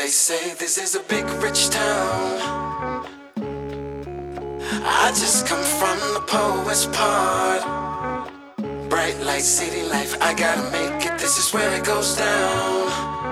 They say this is a big rich town. I just come from the poet's part. Bright light, city life, I gotta make it, this is where it goes down.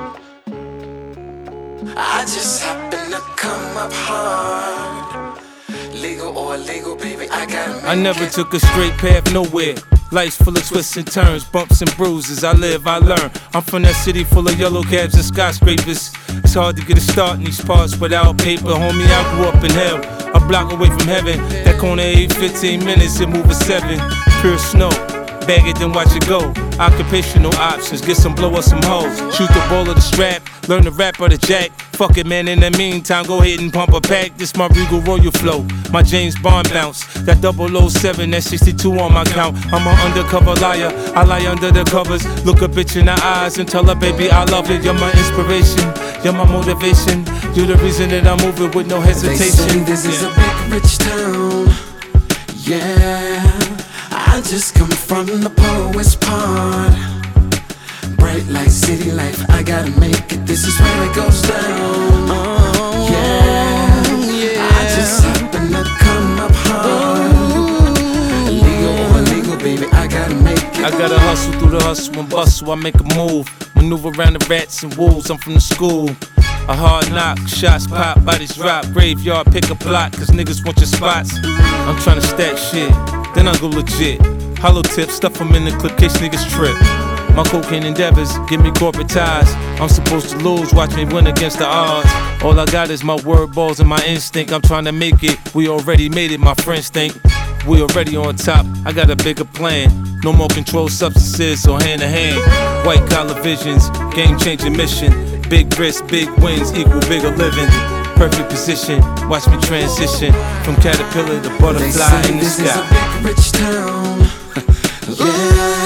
I just happen to come up hard. Legal or illegal, baby, I gotta make it. I never took a straight path nowhere. Life's full of twists and turns, bumps and bruises. I live, I learn. I'm from that city full of yellow cabs and skyscrapers. It's hard to get a start in these parts without paper. Homie, I grew up in hell, a block away from heaven. That corner 8-15 minutes, it move a 7. Pure snow, bag it then watch it go. Occupational options, get some blow or some hoes. Shoot the ball or the strap, learn the rap or the jack. Fuck it, man, in the meantime, go ahead and pump a pack. This my Regal Royal flow, my James Bond bounce. That 007, that 62 on my count. I'm an undercover liar, I lie under the covers. Look a bitch in the eyes and tell her, baby, I love it. You're my inspiration, you're my motivation. You're the reason that I'm moving with no hesitation. They say this is a big rich town. Yeah, I just come from the poet's part. Bright light, city life, I gotta make it, this is where it goes down. Yeah, I just happen to come up hard. Illegal or illegal, baby, I gotta make it. I gotta hustle through the hustle and bustle, I make a move. Maneuver around the rats and wolves, I'm from the school. A hard knock, shots pop, bodies drop. Graveyard, pick a plot, cause niggas want your spots. I'm tryna stack shit, then I go legit. Hollow tips, stuff them in the clip, case niggas trip. My cocaine endeavors give me corporate ties. I'm supposed to lose, watch me win against the odds. All I got is my word balls and my instinct. I'm trying to make it, we already made it, my friends think. We already on top, I got a bigger plan. No more controlled substances, so hand to hand. White collar visions, game changing mission. Big risks, big wins, equal bigger living. Perfect position, watch me transition. From caterpillar to butterfly in the They say this sky. is a big rich town. Yeah,